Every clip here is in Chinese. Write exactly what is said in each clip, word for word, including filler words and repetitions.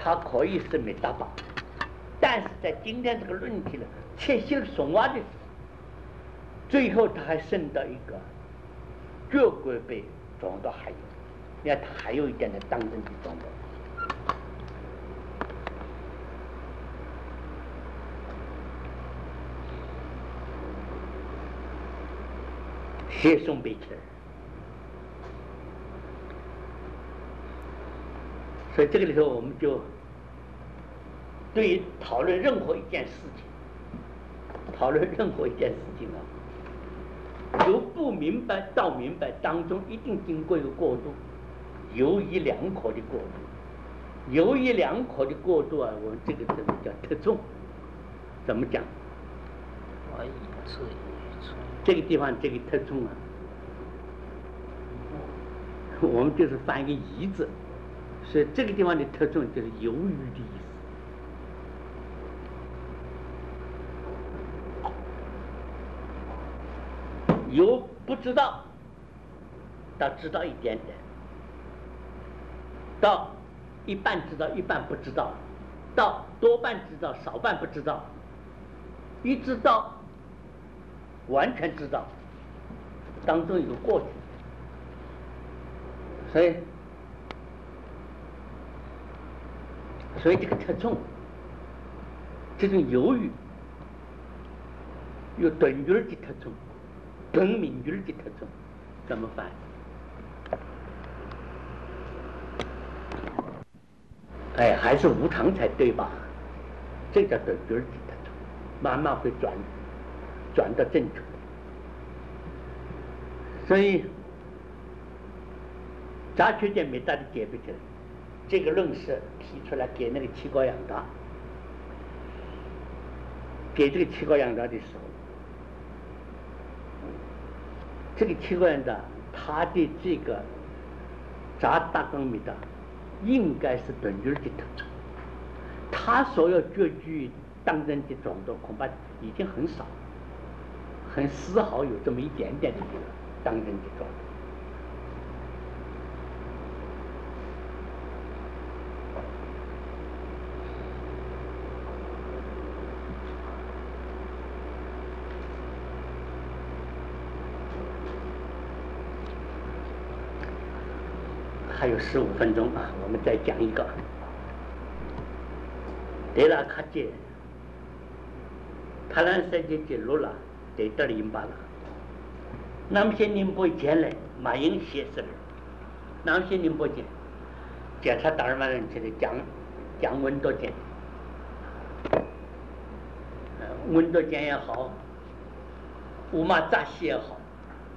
它可以是没达到，但是在今天这个论题呢，切心松瓦的时候，最后他还剩到一个绝轨被撞到还有，你看他还有一点的当真的撞到。写宋北去，所以这个里头我们就对于讨论任何一件事情，讨论任何一件事情啊，由不明白到明白当中一定经过一个过渡，犹豫两可的过渡，犹豫两可的过渡啊，我们这个怎么叫特重？怎么讲？ 怀疑质疑。 这个地方这个特重啊，我们就是翻一个疑字，所以这个地方的特重就是犹豫的意思。由不知道到知道一点点，到一半知道一半不知道，到多半知道少半不知道，一直到完全知道，当中有个过程，所以，所以这个特重，这种犹豫，有顿句的特重，更名句的特重，怎么办？哎，还是无常才对吧？这叫顿句的特重，慢慢会转。转到正确，所以杂缺见没大的解不起来。这个论是提出来给那个七高养达，给这个七高养达的时候，这个七高养达他的这个杂大纲米的应该是顿句的特征，他所要绝句当真的状况恐怕已经很少。很丝毫有这么一点点的这个当真的状态。还有十五分钟啊，我们再讲一个。德拉卡杰，塔兰赛杰记录了。得得零巴了，那么些宁波前来马英写死了，那么些宁波前，检察达尔曼人去的讲讲温多间，呃，温多间也好，乌马扎西也好，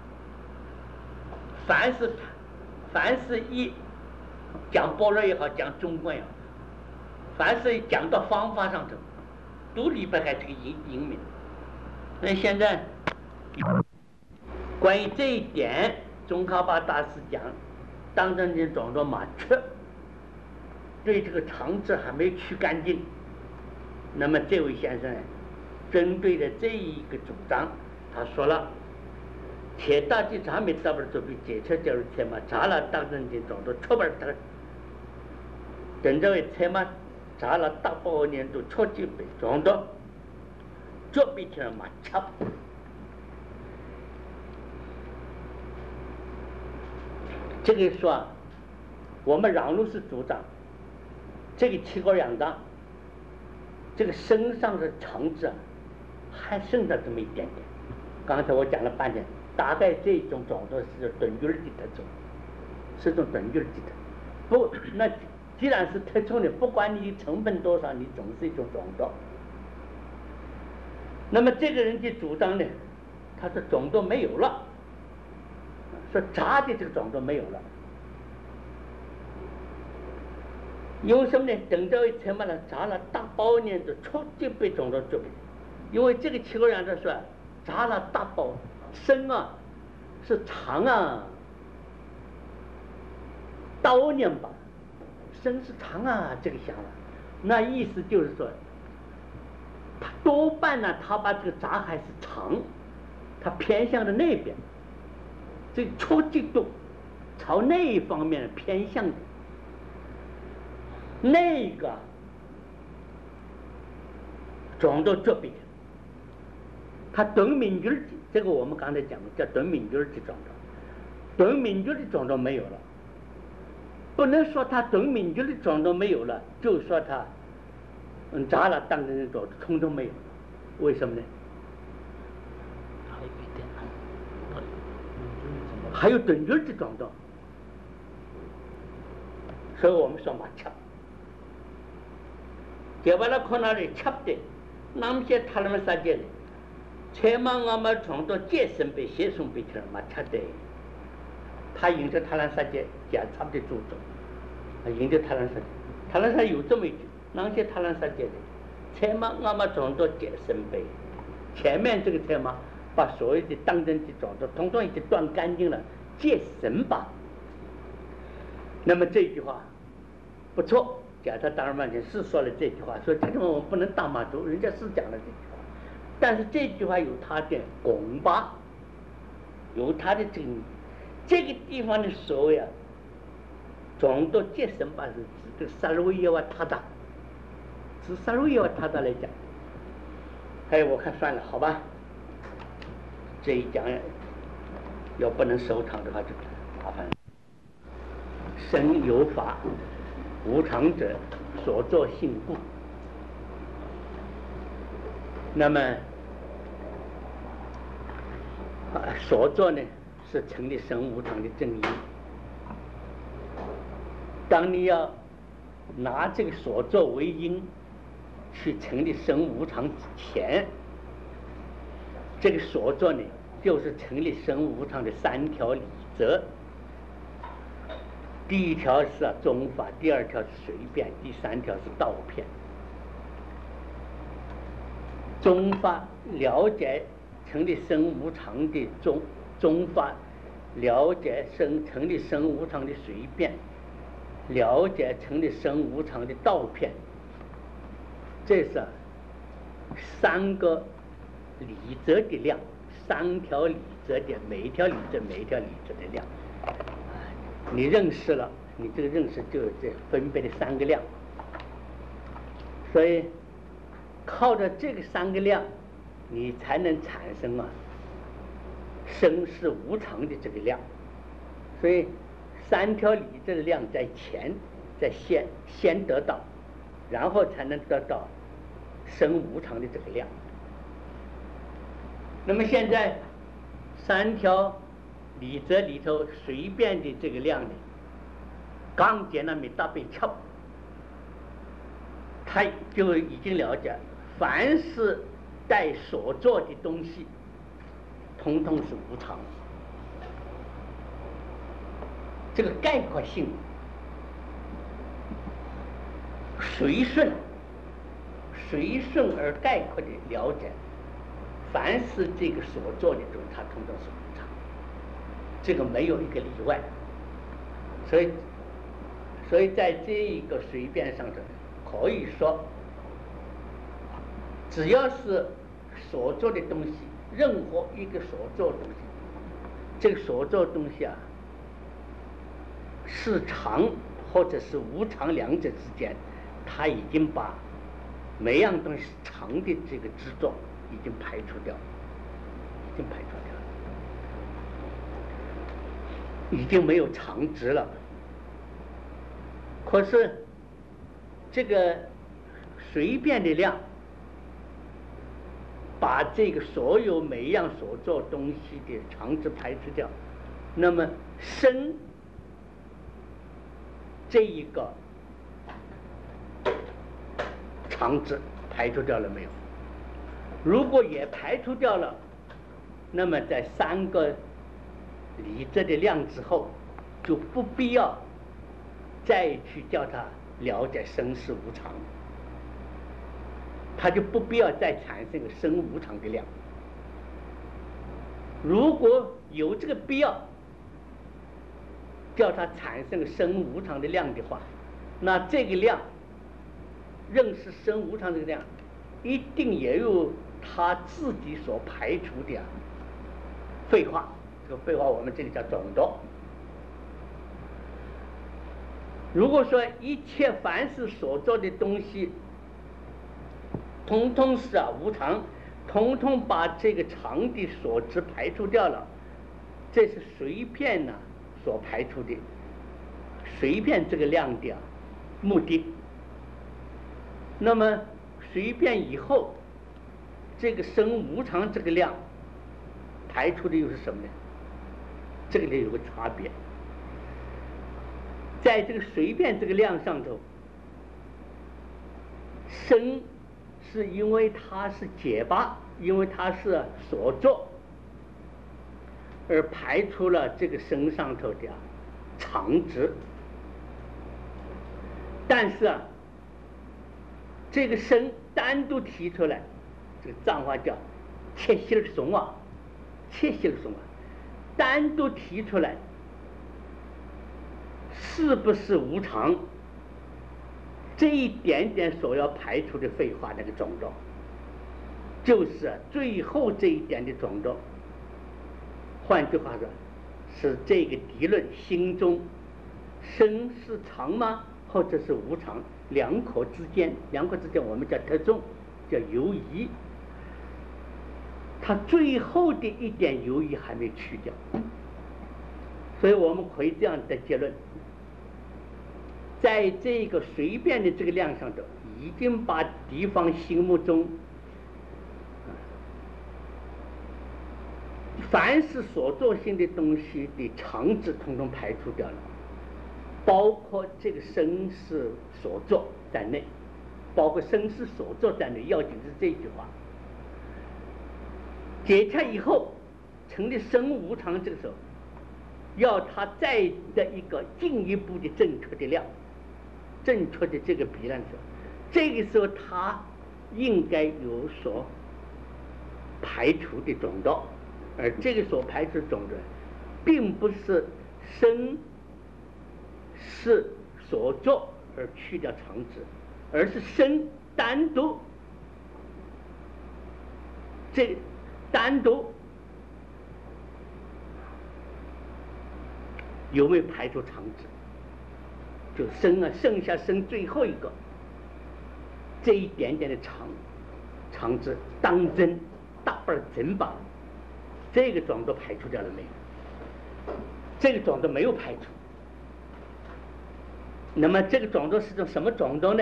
凡是凡是一讲般若也好，讲中观也好，凡是讲到方法上头，都离不开这个英英明。那现在关于这一点，宗喀巴大师讲，当真的撞到马车，对这个长治还没去干净。那么这位先生针对的这一个主张，他说了，且大的查没达不做比解车就是车嘛，查了当真的撞到出不得，等这位车嘛，查了大半年都出就被撞到。这比起来嘛差不多。这个说、啊，我们让路是主张，这个七高养大，这个身上的长治啊，还剩下这么一点点。刚才我讲了半天，大概这种状态是顿句的特征，是种顿句的特征。不，那既然是特征的，不管你成本多少，你总是一种状态。那么这个人的主张呢，他说种都没有了，说杂的这个种都没有了，有什么呢？等到一什么呢？杂了大包年的初级被种到这边，因为这个七个人他说杂了大包身啊是长啊，刀年吧，身是长啊，这个想法，那意思就是说。他多半呢，他把这个杂还是长，他偏向的那边，这初级度朝那一方面偏向的。 那个种到这边，它顿敏觉的，这个我们刚才讲过，叫顿敏觉的种到，顿敏觉的种到没有了，不能说它顿敏觉的种到没有了，就说它嗯扎了当成种通通没有了，为什么呢？ 还有一点， 还有顿觉的种到，所以我们说嘛吃。结把它看那里吃的，那么些他们啥子呢？才嘛我们从到健身被写送被去了嘛吃的，他引着他那啥子检查的注重，引着他那啥子，他那啥有这么一句，那些他那啥子呢？才嘛我们从到健身被，前面这个才嘛把所有的当真的种子统统已经断干净了，健身吧。那么这句话不错。检察当然完全是说了这句话，所以这地方我们不能当马主，人家是讲了这句话，但是这句话有它的拱巴，有它的这个这个地方的所谓啊，总的节省吧是指的萨鲁耶瓦塔达，指萨鲁耶瓦塔达来讲，哎，我看算了，好吧，这一讲要不能收场的话就麻烦了。生有法。无常者所作性故，那么所作呢是成立生无常的正因。当你要拿这个所作为因去成立生无常之前，这个所作呢就是成立生无常的三条理则。第一条是啊宗法，第二条是随便，第三条是道片。宗法了解成立生无常的宗宗法，了解生成立生无常的随便，了解成立生无常的道片，这是、啊、三个理则的量，三条理则的每一条理则每一条理则的量。你认识了，你这个认识就有这分别的三个量，所以靠着这个三个量，你才能产生啊生是无常的这个量。所以三条理这个量在前，在先先得到，然后才能得到生无常的这个量。那么现在三条理则里头随便的这个量呢，刚讲了没大被敲，他就已经了解，凡是带所做的东西，统统是无常。这个概括性随顺，随顺而概括的了解，凡是这个所做的东西，它统统是无常。这个没有一个例外，所以，所以在这一个随便上头，可以说，只要是所做的东西，任何一个所做的东西，这个所做的东西啊，是常或者是无常两者之间，他已经把每样东西常的这个执着已经排除掉，已经排除掉。已经没有常值了。可是这个随便的量，把这个所有每一样所做东西的常值排除掉，那么生这一个常值排除掉了没有？如果也排除掉了，那么在三个理则的量之后，就不必要再去叫他了解生死无常，他就不必要再产生个生无常的量。如果有这个必要叫他产生个生无常的量的话，那这个量认识生无常这个量，一定也有他自己所排除的、啊、废话。这个废话我们这里叫总的。 如果说一切凡是所做的东西，统统是啊无常，统统把这个常的所知排除掉了，这是随便呢、啊、所排除的，随便这个量的、啊、目的。那么随便以后，这个生无常这个量排除的又是什么呢？这个里有个差别，在这个随便这个量上头，生是因为它是解拔，因为它是所作，而排除了这个生上头的常执。但是啊，这个生单独提出来，这个藏话叫切息儿怂啊，切息儿怂啊，单独提出来，是不是无常？这一点点所要排除的废话那个种种，就是最后这一点的种种。换句话说，是这个敌论心中生是常吗？或者是无常？两口之间，两口之间我们叫特重，叫犹疑。它最后的一点犹疑还没去掉，所以我们可以这样的结论：在这个随便的这个量上头，已经把敌方心目中凡是所作性的东西的常执统统排除掉了，包括这个生是所作在内，包括生是所作在内，要紧是这句话。解开以后，成立生无常，这个时候要他再的一个进一步的正确的量，正确的这个比量的时候，这个时候他应该有所排除的种道，而这个所排除的种的，并不是生是所作而去掉常执，而是生单独这单独有没有排除常执？就生啊，剩下生最后一个这一点点的常常执当真大半真吧，这个种都排除掉了没有？这个种都没有排除。那么这个种族是种什么种族呢？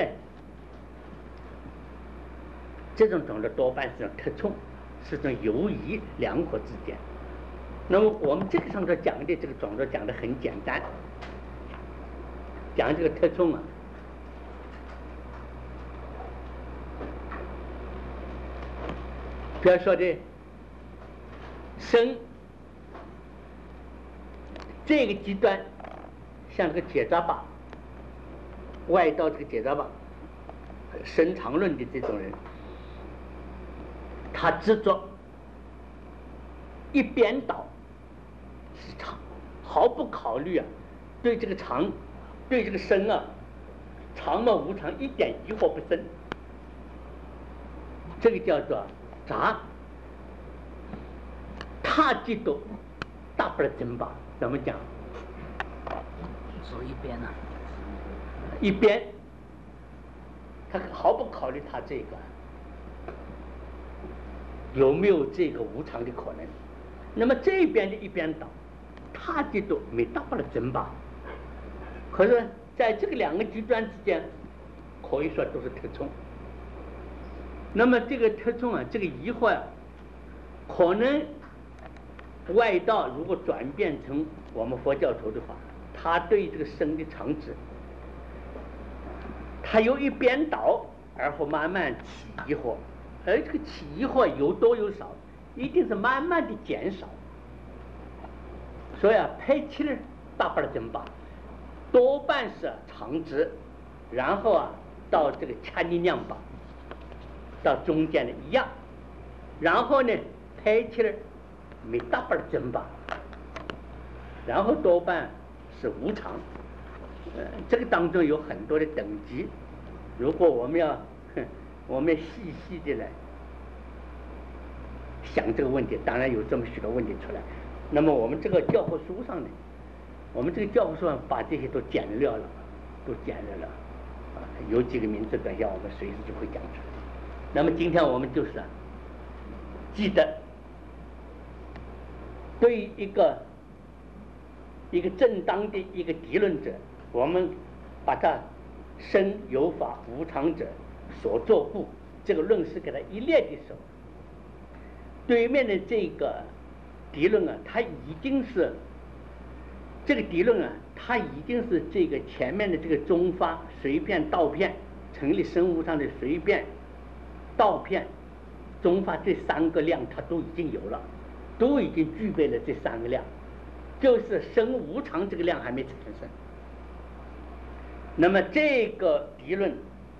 这种种族多半是种特冲，是种犹疑两火之间。那么我们这个上头讲的这个种族讲的很简单，讲这个特冲啊，比如说的生这个极端，像个结扎吧。外道这个解答吧，深长论的这种人，他执着一边倒是常，毫不考虑啊，对这个常，对这个生啊，常嘛无常一点疑惑不生，这个叫做杂。他嫉妒大不了真吧？怎么讲？ 走一边呢、啊？ 一边，他毫不考虑他这个有没有这个无常的可能。那么这边的一边倒，他的都没到不了真吧？可是在这个两个极端之间，可以说都是特冲。那么这个特冲啊，这个疑惑啊，可能外道如果转变成我们佛教徒的话，他对这个生的常执。他由一边倒，而后慢慢起疑惑，而这个起疑惑有多有少，一定是慢慢的减少。所以啊，排起来大半真吧，多半是常执，然后啊到这个掐力量吧，到中间的一样，然后呢排起来没大半真吧，然后多半是无常。呃，这个当中有很多的等级，如果我们要，我们要细细的来想这个问题，当然有这么许多问题出来。那么我们这个教科书上呢，我们这个教科书上把这些都简略了， 都简略了，啊，有几个名字等一下我们随时就会讲出来。那么今天我们就是啊，记得对于一个一个正当的一个敌论者，我们把他生有法无常者所作故这个论述给他一列的时候，对面的这个敌论啊，他已经是这个敌论啊，他已经是这个前面的这个中发随便倒片成立生无常的随便倒片中发这三个量，它都已经有了，都已经具备了这三个量，就是生无常这个量还没产生。那么这个敌论，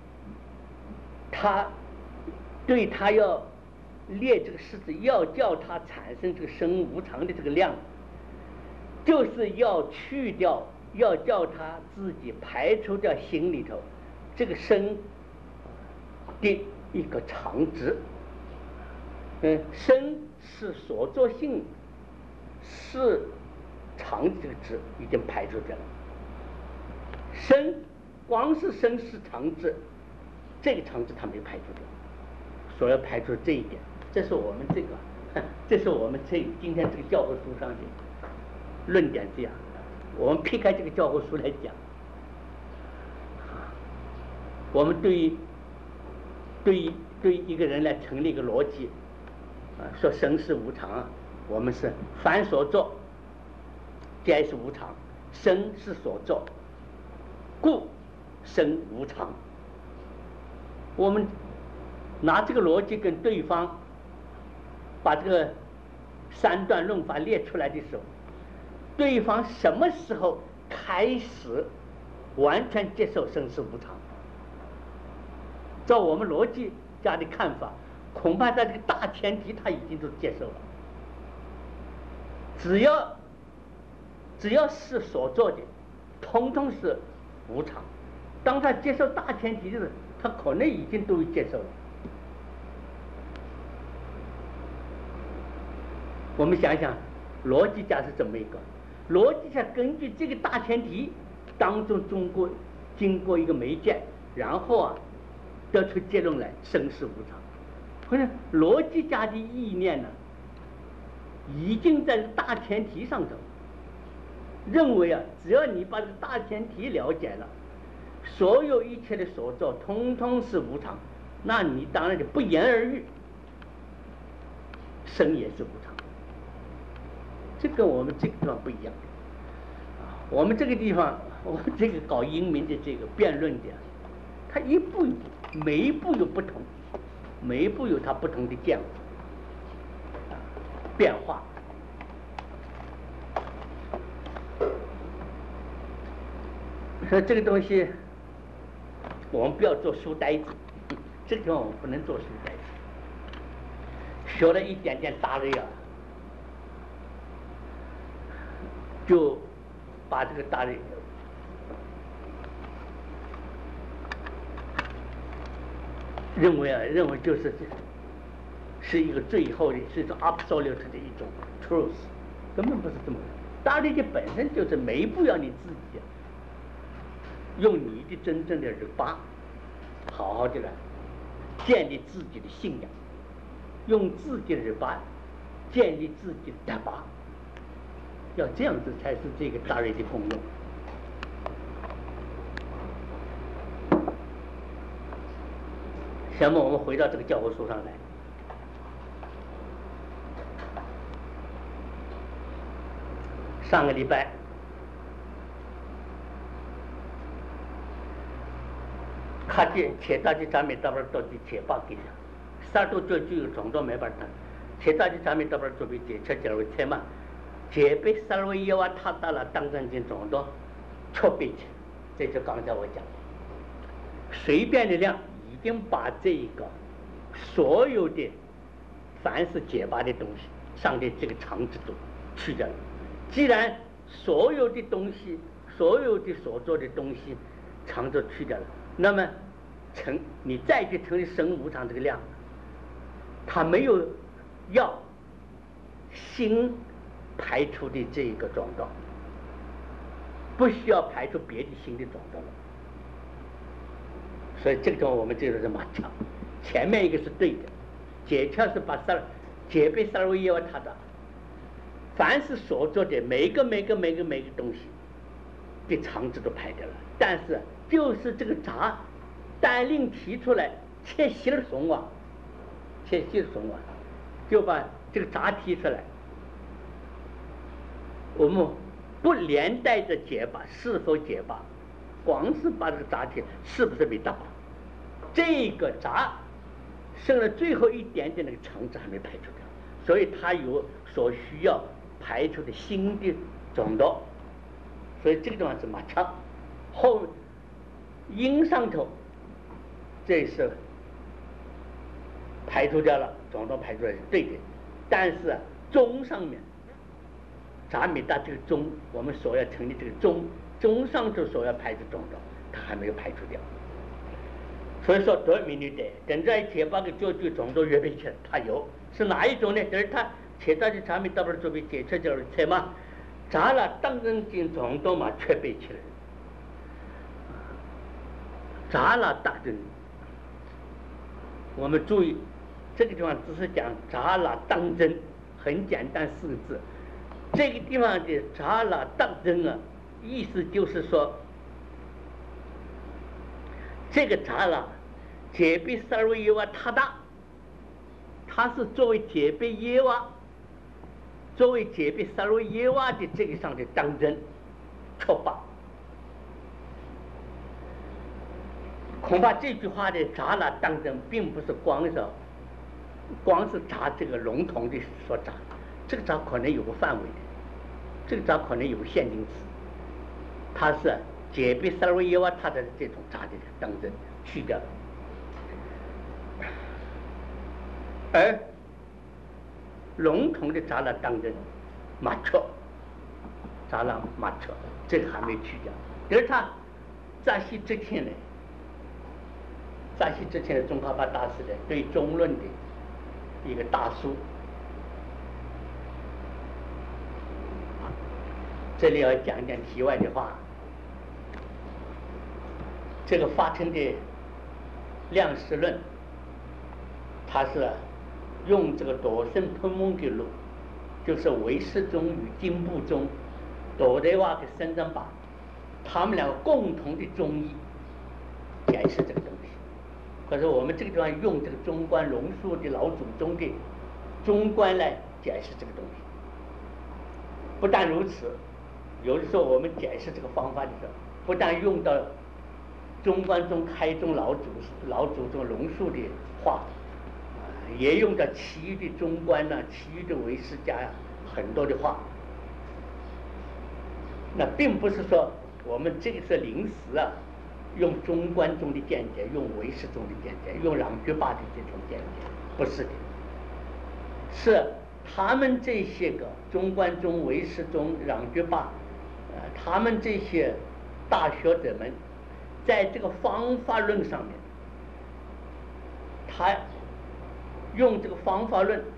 他对他要列这个式子，要叫它产生这个生无常的这个量，就是要去掉，要叫他自己排除掉心里头这个生的一个常值。嗯，生是所作性，是常这个值已经排除掉了。生光是生是常值，这个常值它没有排除掉，所要排除这一点。这是我们这个，这是我们这今天这个教科书上的论点这样。我们撇开这个教科书来讲，我们对于对于对于一个人来成立一个逻辑，啊，说生是无常啊，我们是凡所作，皆是无常，生是所作，故生无常。我们拿这个逻辑跟对方把这个三段论法列出来的时候，对方什么时候开始完全接受生是无常？照我们逻辑家的看法，恐怕在这个大前提他已经都接受了。只要只要是所做的，通通是无常。当他接受大前提的时候，他可能已经都接受了。我们想想，逻辑家是怎么一个？逻辑家根据这个大前提当中，中国经过一个媒介，然后啊得出结论来，生是无常。可是逻辑家的意念呢，已经在大前提上头认为啊，只要你把这个大前提了解了，所有一切的所作通通是无常，那你当然就不言而喻，生也是无常。这跟我们这个地方不一样。我们这个地方，我们这个搞英明的这个辩论的，它一步一步，每一步有不同，每一步有它不同的见法、啊、变化。所以这个东西，我们不要做书呆子，这个地方我们不能做书呆子。学了一点点大类啊，就把这个大类认为啊，认为就是是一个最后的，是一种 absolute 的一种 truth， 根本不是这么。大类的本身就是每一步要你自己用你的真正的耳巴，好好的来建立自己的信仰，用自己的耳巴建立自己的胆巴。要这样子才是这个大类的功用。下面我们回到这个教科书上来。上个礼拜看见切大的咱们到边到底切把给啥都就就有种种没法谈，切大的咱们到边准备解切解为切嘛。解被三位耶瓦他达了当真经种多错别去，这就刚才我讲的，随便的量已经把这个所有的凡是解拔的东西上的这个常值都去掉了。既然所有的东西，所有的所做的东西常值去掉了，那么成你再去成立生无常这个量，它没有要新排除的这个状况，不需要排除别的新的状况了， 所以这个地方我们这个是马强，前面一个是对的，解窍是把萨解被萨罗耶瓦他的，凡是所做的每一个每个每个每个东西的肠子都排掉了，但是就是这个闸单另提出来切息了松啊，切息了松啊，就把这个闸提出来，我们不连带着解拔，是否解拔，光是把这个闸提是不是没到，这个闸剩了最后一点点那个肠子还没排出掉，所以它有所需要排出的新的种多，所以这个地方是马肠，后阴上头这是排除掉了，种多排出来是对的，但是中上面闸米大这个中，我们所要成立这个中中上头所要排出种多，它还没有排除掉，所以说得米女的等在解八个就就种多约备起来，它有是哪一种呢？就是它切到的闸米大不是作为解出就是切嘛，闸了当人进种多嘛却备起来，闸了大人，我们注意这个地方只是讲闸了当真，很简单四个字。这个地方的闸了当真啊，意思就是说，这个闸了解被萨罗耶瓦他大，它是作为解被耶瓦，作为解被萨罗耶瓦的这个上的当真确吧。恐怕这句话的闸了当真，并不是光是光是闸这个笼统的所闸，这个闸可能有个范围的，这个闸可能有个限定词，它是解被萨罗耶瓦它的这种闸的当真去掉了，而笼统的闸了当真马车，闸了马车这个还没去掉，而他扎西之前呢。扎西之前的宗喀巴大师的对中论的一个大书，这里要讲讲题外的话，这个发称的量实论，它是用这个朵生喷蒙的路，就是唯识宗与经部宗朵德瓦的三藏法，他们两个共同的中医解释这个东西。可是我们这个地方用这个中观龙树的老祖宗的中观来解释这个东西，不但如此，有的时候我们解释这个方法的时候，不但用到中观中开宗老祖老祖宗龙树的话，也用到其余的中观呐、啊、其余的唯识家呀、啊、很多的话。那并不是说我们这个是临时啊。用中观中的见解，用唯识中的见解，用朗觉巴的这种见解，不是的，是他们这些个中观中、唯识中、朗觉巴，呃，他们这些大学者们，在这个方法论上面，他用这个方法论，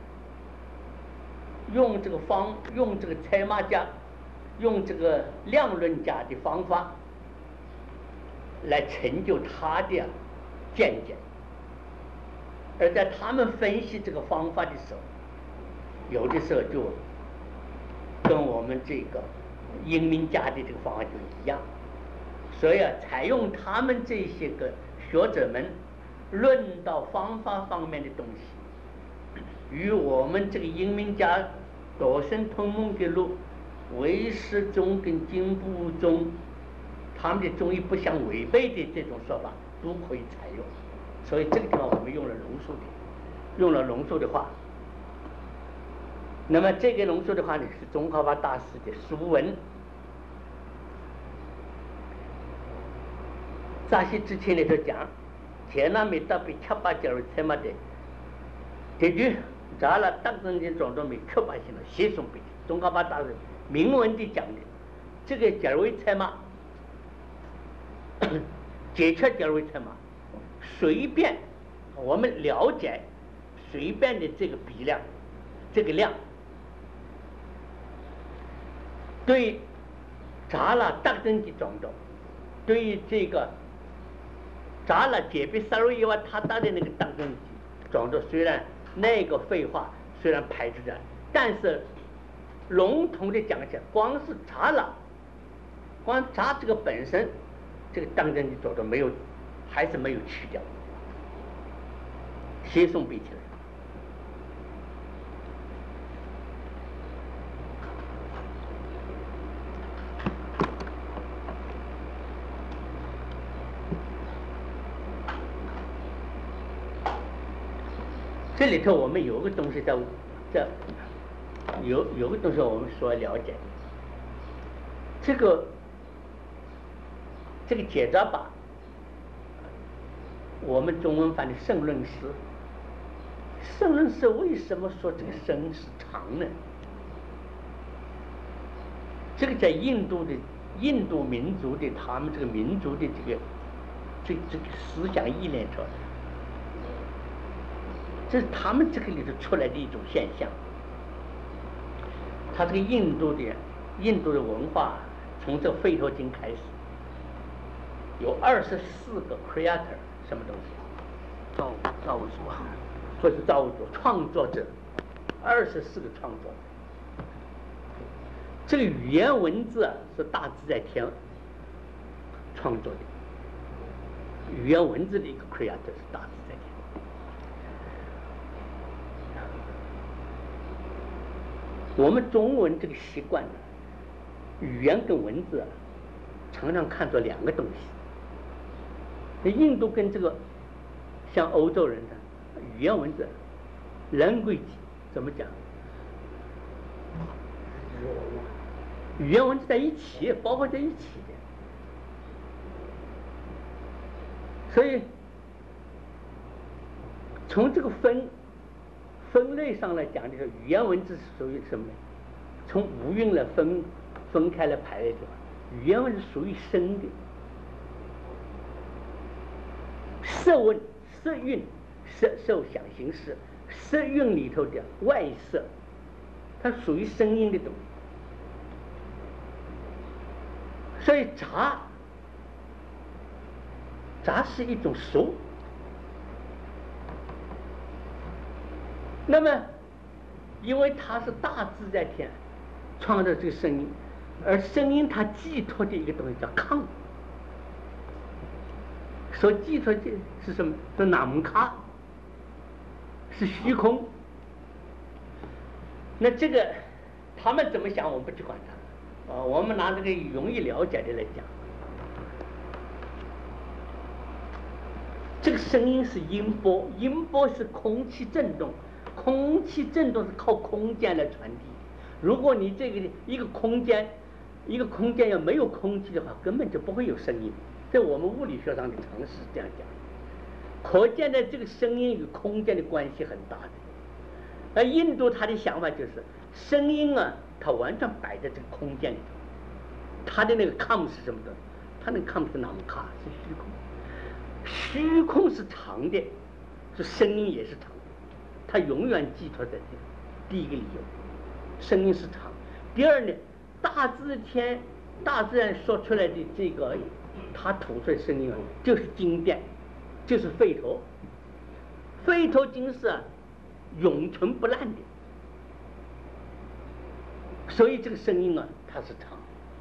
用这个方，用这个采马家，用这个量论家的方法。来成就他的见解，而在他们分析这个方法的时候，有的时候就跟我们这个英明家的这个方法就一样，所以啊，采用他们这些个学者们论到方法方面的东西，与我们这个英明家朵生喷蒙的路唯识宗跟经部宗他们的中医不相违背的这种说法都可以采用，所以这个地方我们用了龙树的，用了龙树的话。那么这个龙树的话呢，是宗喀巴大师的书文。扎西之前里头讲，前那没到被七八角儿才嘛的，这句扎了当真的种种没七八行了，写送给宗喀巴大师明文的讲的，这个角为才嘛。解切角为什么？随便我们了解随便的这个比量，这个量对扎了当真的种种，对于这个扎了解别杀入以外，他搭的那个当真机装着，虽然那个废话虽然排斥着，但是笼统的讲起来，光是扎了，光扎这个本身，这个当真机装着没有，还是没有去掉，协送比起来。这里头我们有个东西在，在有有个东西我们所了解，这个这个解扎吧，我们中文翻的圣论师，圣论师为什么说这个生是长呢？这个在印度的印度民族的他们这个民族的这个这这个思想意念上。这是他们这个里头出来的一种现象。他这个印度的印度的文化，从这《吠陀经》开始，有二十四个 creator， 什么东西？ 造造物主， 不是造物主，创作者，二十四个创作者。这个语言文字啊，是大自在天创作的，语言文字的一个 creator 是大自在天。我们中文这个习惯呢，语言跟文字啊，常常看作两个东西。那印度跟这个像欧洲人的语言文字 language 怎么讲？语言文字在一起，包括在一起的。所以从这个分分类上来讲，就是语言文字是属于什么呢？从五蕴来分分开来排列的话，语言文字属于声的，色文、色蕴、色受想行识，色蕴里头的外色，它属于声音的东西。所以杂，杂是一种熟。那么，因为它是大自在天创造这个声音，而声音它寄托的一个东西叫康，所寄托的是什么？是那木卡，是虚空。那这个他们怎么想，我不去管它。啊，我们拿这个容易了解的来讲，这个声音是音波，音波是空气振动。空气振动是靠空间来传递。如果你这个一个空间，一个空间要没有空气的话，根本就不会有声音。在我们物理学上的常识这样讲，可见的这个声音与空间的关系很大的。而印度他的想法就是，声音啊，它完全摆在这个空间里头。它的那个 com 是什么的？它那个 com 是那么卡，是虚空。虚空是长的，是声音也是长的。它永远寄托在这个第一个理由，声音是长。第二呢，大自天大自然说出来的这个它吐出来的声音啊，就是经典，就是吠陀。吠陀经是啊永存不烂的，所以这个声音啊它是长。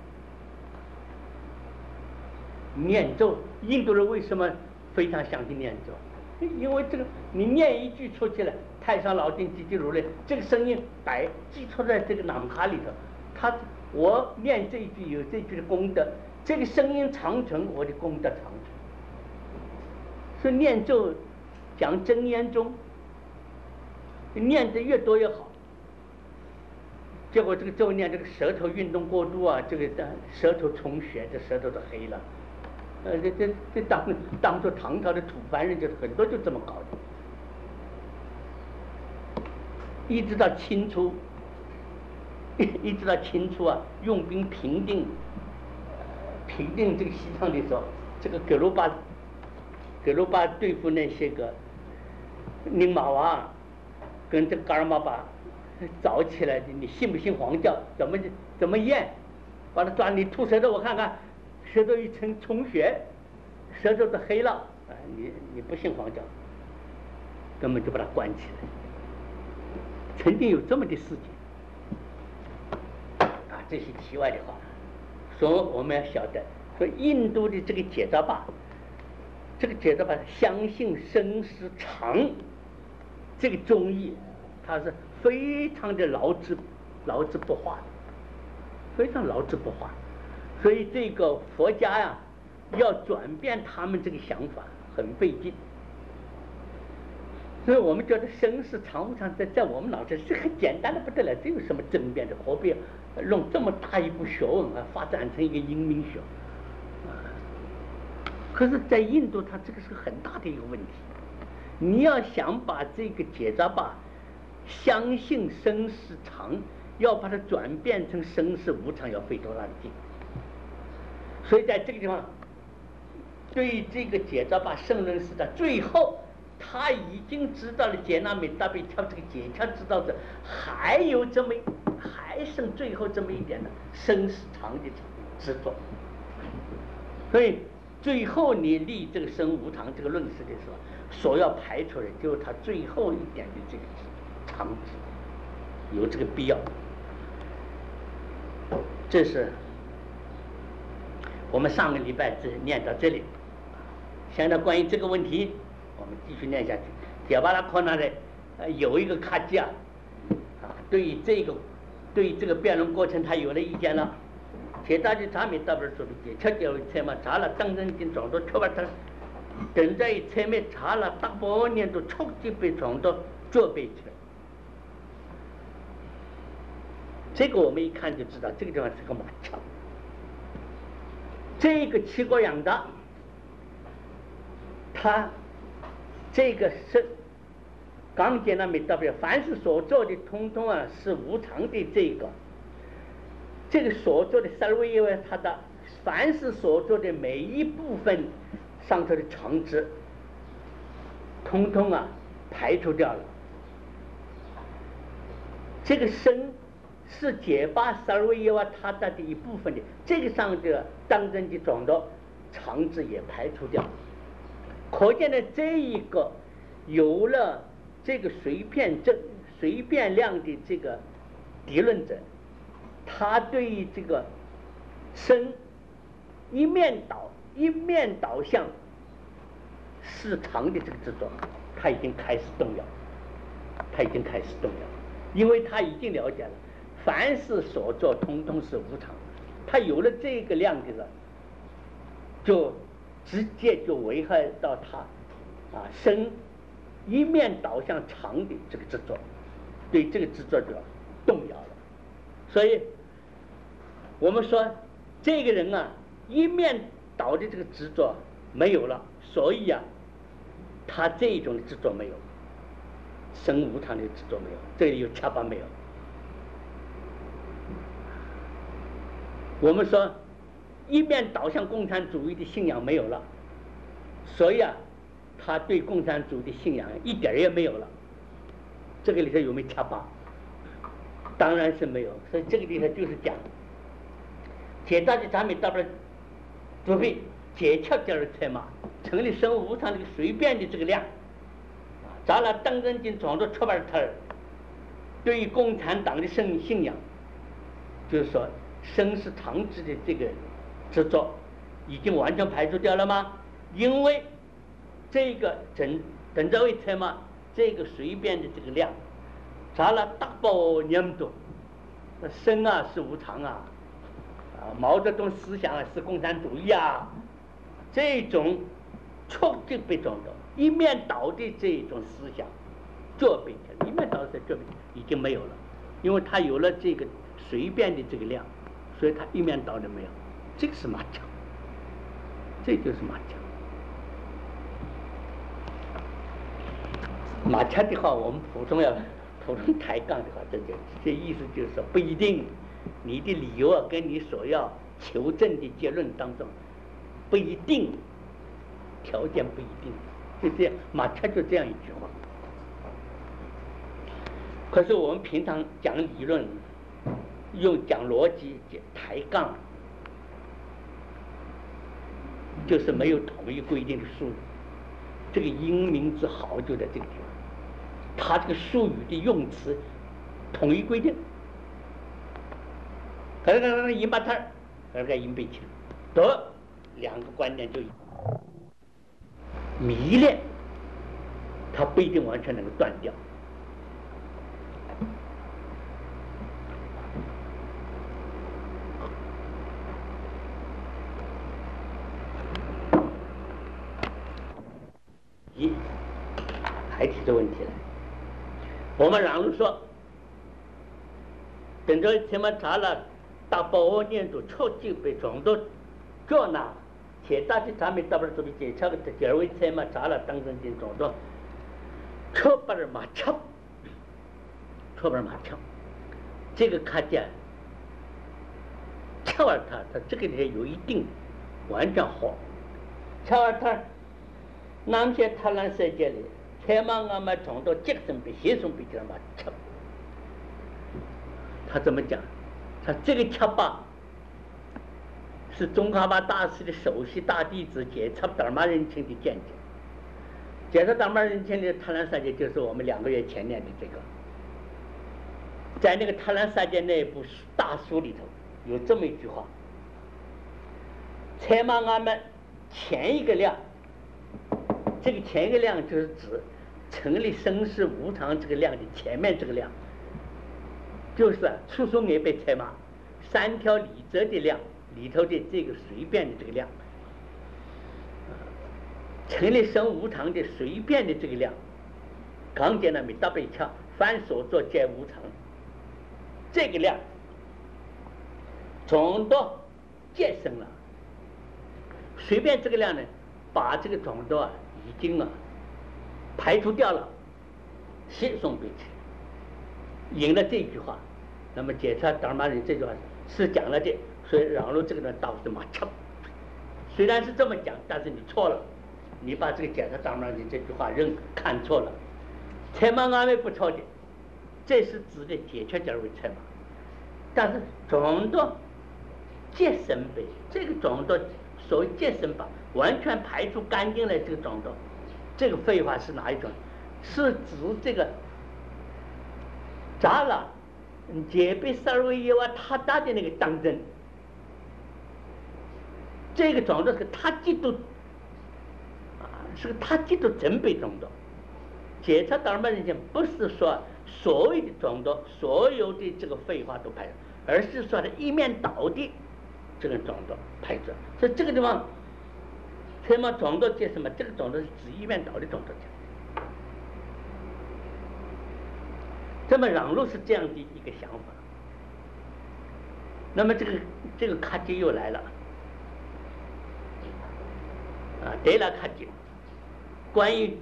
念咒，印度人为什么非常相信念咒？因为这个你念一句出去了，太上老君吉吉如来，这个声音摆寄托在这个南卡里头，他我念这一句有这一句的功德，这个声音长存，我的功德长存。所以念咒讲真言中，念得越多越好。结果这个咒念这个舌头运动过度啊，这个舌头充血，这舌头都黑了。呃，这这这当当做唐朝的土蕃人，就很多就这么搞的，一直到清初，一直到清初啊，用兵平定，平定这个西藏的时候，这个格鲁巴，格鲁巴对付那些个宁玛娃，跟这个噶尔玛巴早起来的，你信不信黄教？怎么怎么验？把他抓，你吐舌头我看看。舌头一层充血，舌头都黑了， 啊，你你不信黄教，根本就把它关起来。曾经有这么的事情啊，这是题外的话。说我们要晓得，说印度的这个解扎巴，这个解扎巴相信生死长，这个宗义，它是非常的牢之牢之不化的，非常牢之不化。所以这个佛家呀、啊，要转变他们这个想法很费劲。所以我们觉得生死长无常在在我们脑子是很简单的不得了，这有什么争辩的？何必弄这么大一部学问啊，发展成一个英明学？啊，可是，在印度，它这个是很大的一个问题。你要想把这个解扎巴相信生死长，要把它转变成生死无常，要费多大的劲？所以在这个地方，对这个解扎巴圣人师的最后。他已经知道了解那美大悲跳这个解窍知道的，还有这么还剩最后这么一点的生死长的执着，所以最后你立这个生无常这个论事的时候，所要排除的就是他最后一点的这个常执，有这个必要。这是我们上个礼拜只念到这里，现在关于这个问题。我们继续念下去。铁巴拉科那里有一个卡基啊，啊，对于这个对于这个辩论过程，他有了意见了。铁大的查米大不是说的解，彻底为车嘛，查了当真经撞到错把他，等在车面查了大半年都触及被撞到左背去。这个我们一看就知道，这个地方是个马枪。这个七国养的，他。这个是刚讲了没代表，凡是所做的，通通啊是无常的。这个，这个所做的萨维耶为他的，凡是所做的每一部分上头的常执，通通啊排除掉了。这个身是解巴萨维耶为他的的一部分的，这个上的当真的转到常执也排除掉。可见的这一个有了这个随便正随便量的这个理论者，他对于这个身一面倒一面倒向是常的这个执着，他已经开始动摇，他已经开始动摇，因为他已经了解了，凡是所做通通是无常，他有了这个量的了，就。直接就危害到他啊身一面倒向常的这个执着，对这个执着就动摇了。所以我们说这个人啊一面倒的这个执着没有了，所以啊他这种的执着没有，生无常的执着没有，这里有恰巴没有。我们说一面倒向共产主义的信仰没有了，所以啊，他对共产主义的信仰一点也没有了。这个里头有没有掐巴？当然是没有。所以这个里头就是讲，解大的咱们到了准备解窍掉了车嘛，成立生无常这个随便的这个量，咱俩当真经撞到出版他对于共产党的信信仰，就是说生是常执的这个。执着已经完全排除掉了吗？因为这个等等这位车嘛，这个随便的这个量，查了大包年多，那生啊是无常啊，啊毛泽东思想啊是共产主义啊，这种触就被撞到，一面倒的这种思想，就被一面倒的就已经没有了，因为他有了这个随便的这个量，所以他一面倒的没有。这个是马强，这就是马强。马强的话，我们普通要普通抬杠的话，这就这意思就是说，不一定你的理由啊，跟你所要求证的结论当中，不一定条件不一定，就这样，马强就这样一句话。可是我们平常讲理论，用讲逻辑抬杠。就是没有统一规定的数， 这个英明之好就在这个地方，他这个术语的用词统一规定，可是那个银巴特，那个银背青，得两个观点就迷恋，他不一定完全能够断掉。一还提出问题来，我们让路说，等着他们查了，大保我年度超级被撞到，这那，且大的他们大不了这边检查个第二位才嘛查了当成进撞到，车把人马抢，车把人马抢，这个看见，恰完他他这个人有一定完全好，恰完他。那些塔兰世界里，才嘛俺们撞到杰森比先生比这嘛吃。他怎么讲？他这个吃法是宗喀巴大师的首席大弟子解察达玛仁钦的见解。解察达玛仁钦的塔兰世界就是我们两个月前念的这个，在那个塔兰世界那部大书里头有这么一句话：才嘛俺们前一个量。这个前一个量就是指成立生死无常这个量的前面这个量，就是啊，初松也被拆嘛，三条理则的量里头的这个随便的这个量，成立生无常的随便的这个量，刚讲了没大背腔，凡所作皆无常，这个量总到皆生了，随便这个量呢，把这个总到啊。已经啊排除掉了，先送回去，引了这句话，那么解察达玛人这句话是讲了的，所以让路这个人倒是马超。虽然是这么讲，但是你错了，你把这个解察达玛人这句话认看错了。才嘛安慰不错的，这是指的解决这位才嘛，但是总的戒身呗，这个总的所谓戒身法。完全排除干净了这个种种，这个废话是哪一种？是指这个扎了解被萨尔维耶瓦他大的那个当真，这个种种是他基督啊，是个他基督真被种种。解察达玛人讲不是说所谓的种种所有的这个废话都排除，而是说的一面倒的这个种种排除。所以这个地方。那么撞到这什么？这个撞到是指一面倒的撞到讲。这么让路是这样的一个想法。那么这个这个卡基又来了，啊，对了，卡基，关于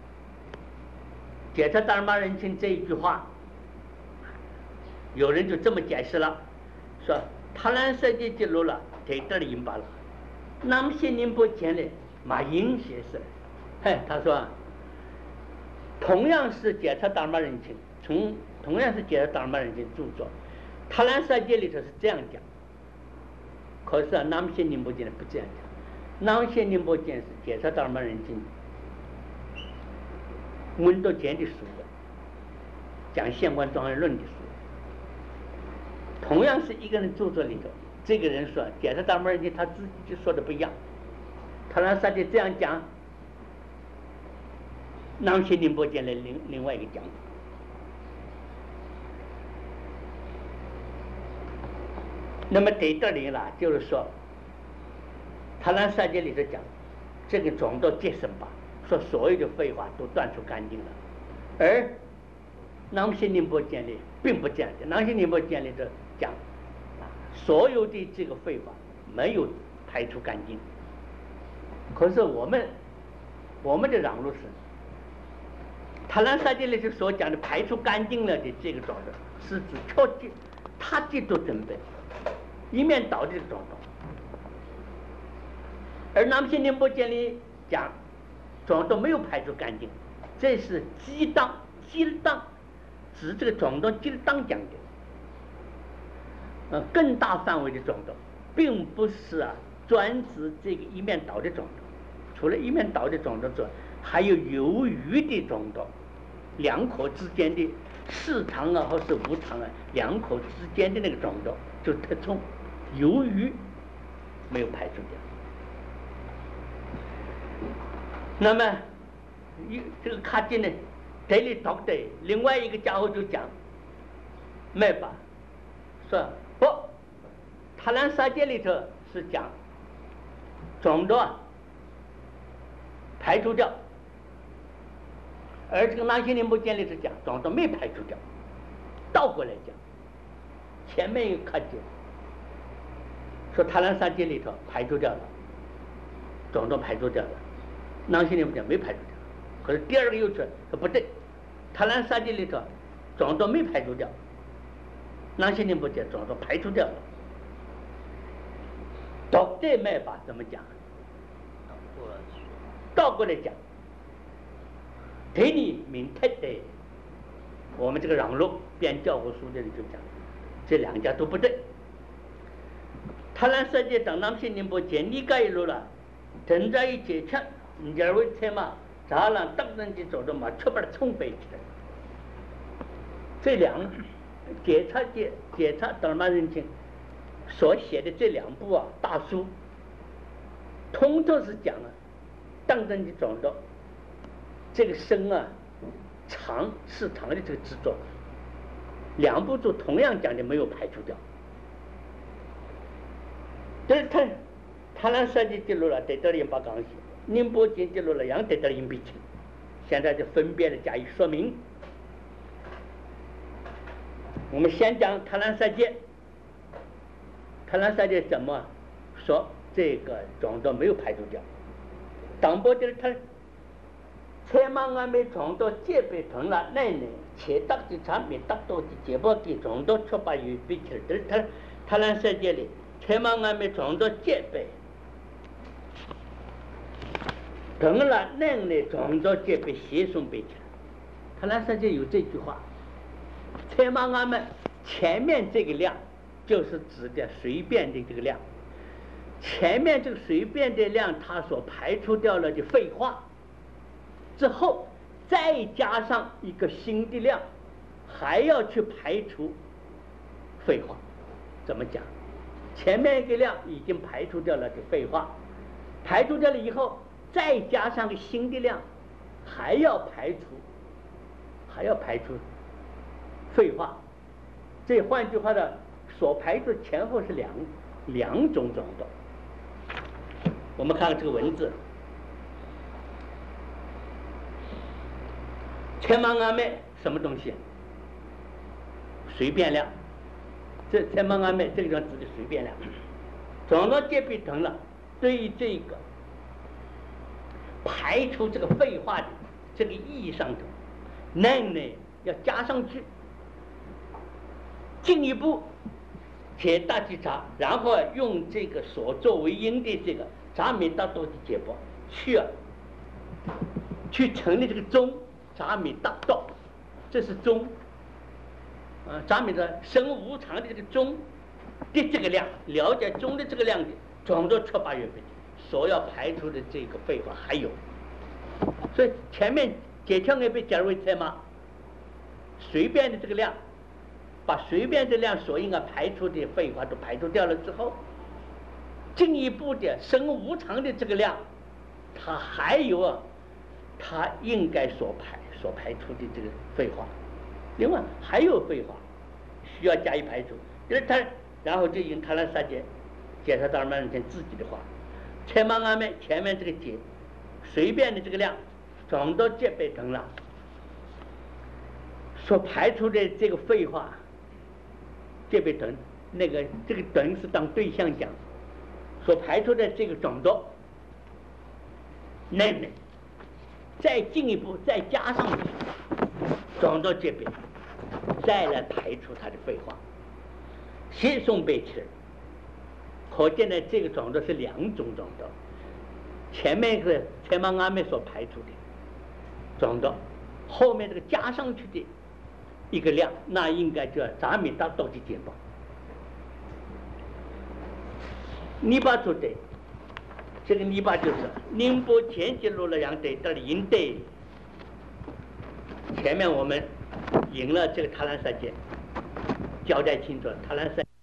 解察达玛仁钦这一句话，有人就这么解释了，说塔兰世界记录了，对得了引罢了。那么些年不见嘞，马英先生，嘿，他说，同样是解察达玛仁钦，从同样是解察达玛仁钦著作，塔兰世界里头是这样讲，可是啊，那么些年不见不这样讲，那么些年不见是解察达玛仁钦温度间的书，讲现观庄严论的书，同样是一个人著作里头。这个人说，解察达玛仁钦他自己就说的不一样，塔兰世界这样讲，南些宁波见了另另外一个讲法。那么对这里了，就是说，塔兰世界里头讲，这个总到节省吧，说所有的废话都断除干净了，而南些宁波见里并不这样的，南些宁波见里头讲。所有的这个废话没有排除干净，可是我们我们的让路是，塔兰世界里头所讲的排除干净了的这个状态，是指确定他基督准备一面倒的这个状态，而南些宁波见里讲状态没有排除干净，这是激荡激荡，指这个状态激荡讲的。呃，更大范围的种种，并不是啊专指这个一面倒的种种，除了一面倒的种种之外， 还有由于的中道，两口之间的市场啊或是无常啊，两口之间的那个中道就特重，由于没有排除掉。那么一这个卡金呢，这里读的另外一个家伙就讲，没吧，说不，塔兰萨界里头是讲中道排除掉，而这个南心林部建里头讲中道没排除掉，倒过来讲，前面有看见说塔兰萨界里头排除掉了，中道排除掉了，南心林部讲没排除掉，可是第二个又说说不对，塔兰萨界里头中道没排除掉，南心林部讲中道排除掉了，倒对卖法怎么讲？倒过来讲，对你明太的，我们这个让路编教科书的人就讲，这两家都不对。塔兰世界等南心宁波建立盖一路了，正在一解决，你这位车嘛，咋让当人去走的嘛，却把它冲背起来。这两检查检检查等嘛人情所写的这两部啊大书，通通是讲啊。当真的找到这个生啊长是长的这个执着，两部书同样讲的没有排除掉，但是他他那设计记录了得到了把钢写，宁波经记录了样得到了硬币情，现在就分别的加以说明。我们先讲塔兰设计，塔兰设计怎么说这个装到没有排除掉。当波的他，才嘛俺们撞到戒备疼了，奶奶且打的场面打到的结果给撞到却把预备起来，他他那世界里，才嘛俺们撞到戒备，疼了奶奶撞到戒备协送备起来，他那世界有这句话，才嘛俺们前面这个量就是指的随便的这个量。前面这个随便的量，它所排除掉了的废话，之后再加上一个新的量，还要去排除废话。怎么讲？前面一个量已经排除掉了的废话，排除掉了以后，再加上个新的量，还要排除，还要排除废话。这换句话呢，所排除前后是两两种种的。我们看看这个文字，前芒阿妹什么东西？随便量，这前芒阿妹这个地方指的随便量。总到戒备疼了，对于这个排除这个废话的这个意义上头，那呢要加上去，进一步且大稽查，然后用这个所作为因的这个。咱们大多的结果去啊，去成立这个宗，咱们大道，这是宗，啊，咱们的生无常的这个宗的这个量，了解宗的这个量的，总到七八月份，所要排除的这个废话还有，所以前面解条也被加入在嘛，随便的这个量，把随便的量所应该排除的废话都排除掉了之后。进一步的生无常的这个量，它还有啊，它应该所排所排除的这个废话，另外还有废话需要加以排除。就是他，然后就用他来撒解，介绍到曼人自己的话，前面俺们前面这个解，随便的这个量，总到戒备等了，所排除的这个废话，戒备等那个这个等是当对象讲。所排除的这个种度，那么再进一步再加上去，种度这边再来排除它的废话，协送备起来，可见呢这个种度是两种种度，前面是前面俺们所排除的种度，后面这个加上去的一个量，那应该叫咱们达到的结果。你把做的这个泥巴就是宁波前线路了两队得了赢队，前面我们赢了这个塔兰赛界，交代清楚，塔兰赛。